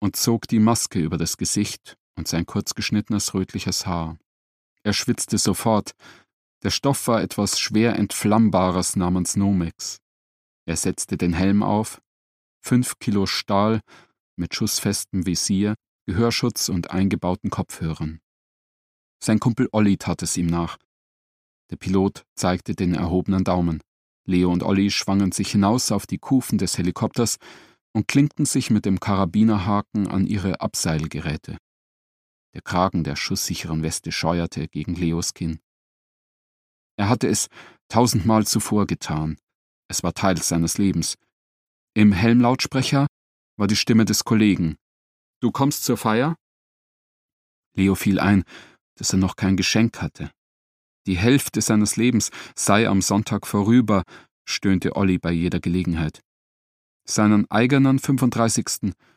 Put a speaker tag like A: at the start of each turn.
A: und zog die Maske über das Gesicht und sein kurzgeschnittenes rötliches Haar. Er schwitzte sofort. Der Stoff war etwas schwer Entflammbares namens Nomex. Er setzte den Helm auf, 5 Kilo Stahl mit schussfestem Visier, Gehörschutz und eingebauten Kopfhörern. Sein Kumpel Olli tat es ihm nach. Der Pilot zeigte den erhobenen Daumen. Leo und Olli schwangen sich hinaus auf die Kufen des Helikopters und klinkten sich mit dem Karabinerhaken an ihre Abseilgeräte. Der Kragen der schusssicheren Weste scheuerte gegen Leos Kinn. Er hatte es 1000-mal zuvor getan. Es war Teil seines Lebens. Im Helmlautsprecher war die Stimme des Kollegen. »Du kommst zur Feier?« Leo fiel ein, dass er noch kein Geschenk hatte. Die Hälfte seines Lebens sei am Sonntag vorüber, stöhnte Olli bei jeder Gelegenheit. Seinen eigenen 35.